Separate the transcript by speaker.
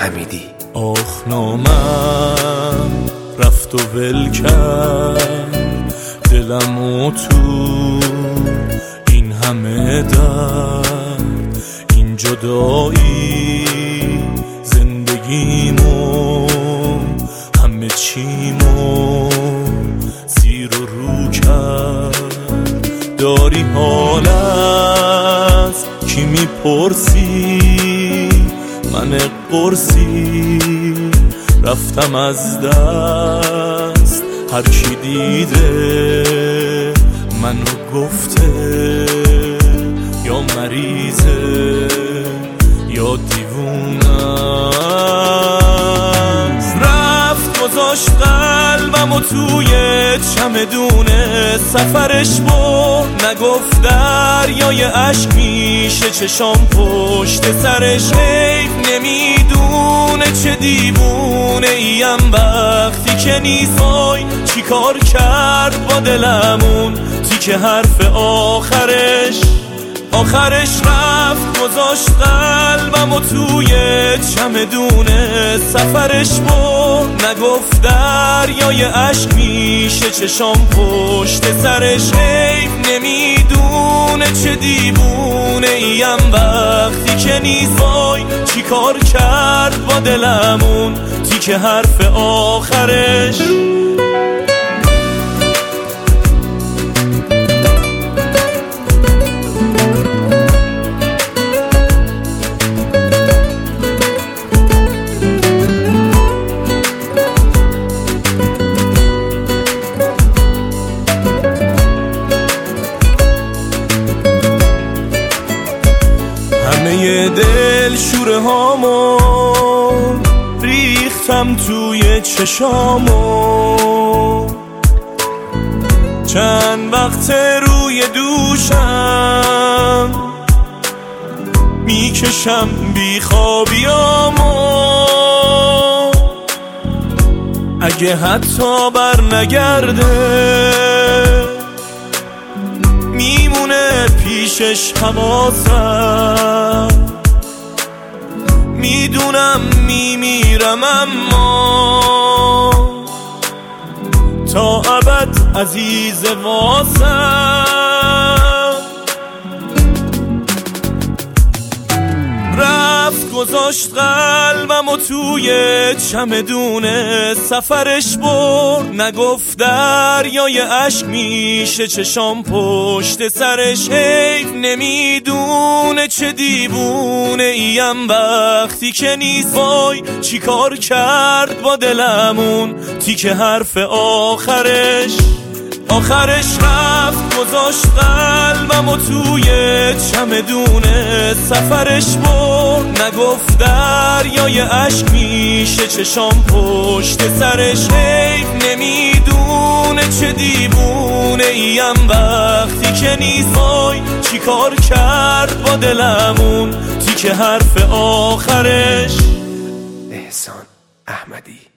Speaker 1: حمیدی.
Speaker 2: آخ نامم رفت و ول کرد دلمو تو این همه درد، این جدایی زندگیمو همه چیمو زیر و رو کرد. داری حال از کی میپرسی؟ من قرصی رفتم از دست، هر کی دیده منو گفته یا مریضه یا دیوونه. رفت گذاشت قلبمو توی چمدونه، سفرش برد نگفت دریای عشق میشه چشام پشت سرش. حیف نمیدونه چه دیوونه ایم وقتی که نیست. وای چی کار کرد با دلمون تیکه حرف آخرش رفت گذاشت قلبمو توی چمدونه، سفرش برد نگفت دریای عشق میشه چشام پشت سرش. حیف نمیدونه چه دیوونه ایم وقتی که نیست. وای چی کار کرد با دلمون تیکه حرف آخرش. همه دل شوره هامو ریختم توی چشامو، چند وقت روی دوشم میکشم بیخوابیامو. اگه حتی بر نگرده میمونه پیشش حواسم. میدونم میمیرم اما تا ابد عزیز واسم. رفت گذاشت قلبمو توی چمدونه، سفرش برد نگفت دریای عشق میشه چشام پشت سرش. حیف نمیدونه چه دیوونه ایم وقتی که نیست. وای چی کار کرد با دلمون تیکه حرف آخرش رفت گذاشت قلبمو توی چمدونه، سفرش برد نگفت دریای عشق میشه چشام پشت سرش. حیف نمیدونه چه دیوونه ایم وقتی که نیست. وای چی کار کرد با دلمون تیکه حرف آخرش.
Speaker 1: احسان احمدی.